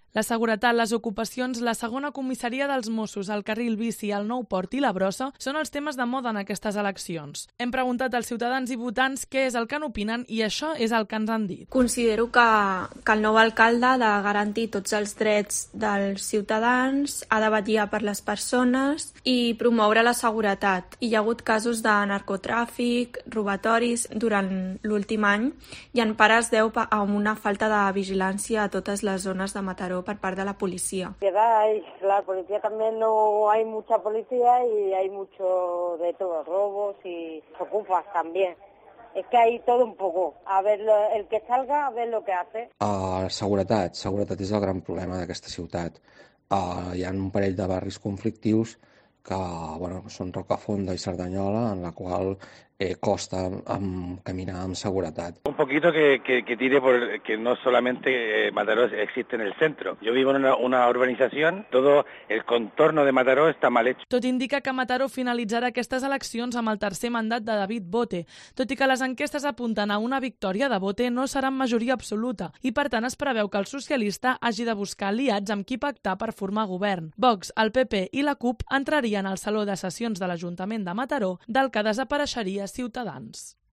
La seguretat, les ocupacions, la segona comissaria dels Mossos, el carril bici, el nou port i la brossa són els temes de moda en aquestes eleccions. Hem preguntat als ciutadans i votants què és el que n'opinen i això és el que ens han dit. Considero que el nou alcalde ha de garantir tots els drets dels ciutadans, ha de vetllar per les persones i promoure la seguretat. Hi ha hagut casos de narcotràfic, robatoris durant l'últim any i en part es deu a una falta de vigilància a totes les zones de Mataró por parte de la policía. La policía también no hay mucha policía y hay mucho de todo, robos y ocupas también. Es que hay todo un poco. A ver, el que salga, a ver lo que hace. Seguretat és el gran problema d'aquesta ciutat. Hi ha un parell de barris conflictius que són Rocafonda i Cerdanyola, en la qual costa caminar amb seguretat. Un poquito que tire por que no solamente Mataró existe en el centro. Yo vivo en una urbanización, todo el contorno de Mataró está mal hecho. Tot indica que Mataró finalitzarà aquestes eleccions amb el tercer mandat de David Bote. Tot i que les enquestes apunten a una victòria de Bote, no serà en majoria absoluta i per tant es preveu que el socialista hagi de buscar aliats amb qui pactar per formar govern. Vox, el PP i la CUP entrarien al saló de sessions de l'Ajuntament de Mataró, del que desapareixeria Ciutadans.